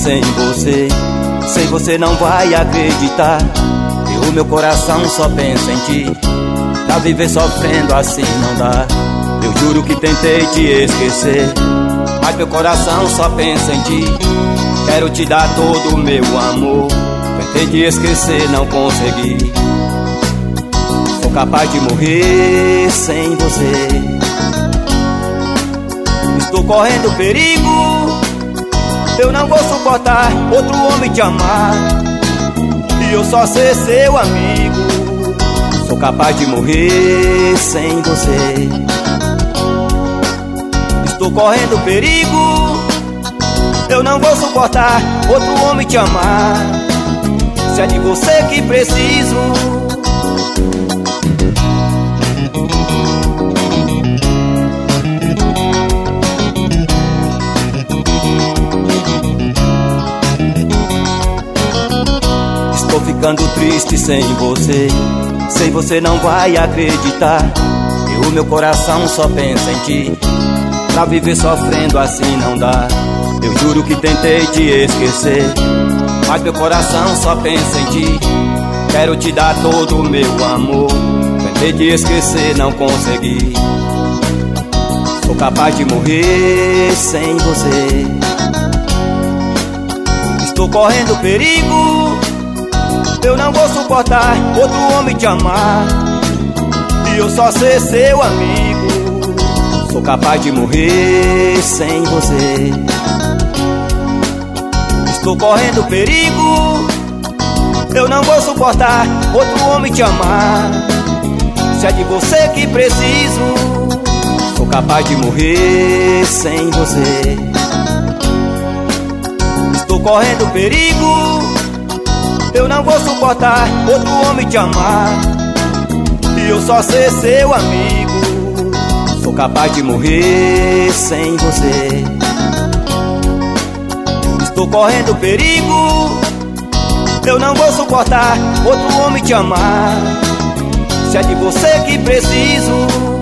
sem você. Sem você não vai acreditar que o meu coração só pensa em ti. Pra viver sofrendo assim não dá. Eu juro que tentei te esquecer, mas meu coração só pensa em ti. Quero te dar todo o meu amor. Tentei te esquecer, não consegui. Sou capaz de morrer sem você. Estou correndo perigo, eu não vou suportar outro homem te amar e eu só ser seu amigo. Sou capaz de morrer sem você. Estou correndo perigo, eu não vou suportar outro homem te amar. Se é de você que preciso. Estou ficando triste sem você. Sem você não vai acreditar que o meu coração só pensa em ti. Pra viver sofrendo assim não dá. Eu juro que tentei te esquecer, mas meu coração só pensa em ti. Quero te dar todo o meu amor. Tentei te esquecer, não consegui. Sou capaz de morrer sem você. Estou correndo perigo, eu não vou suportar outro homem te amar e eu só ser seu amigo. Sou capaz de morrer sem você. Estou correndo perigo, eu não vou suportar outro homem te amar. Se é de você que preciso. Sou capaz de morrer sem você. Estou correndo perigo, eu não vou suportar outro homem te amar e eu só ser seu amigo. Sou capaz de morrer sem você. Estou correndo perigo, eu não vou suportar outro homem te amar. Se é de você que preciso.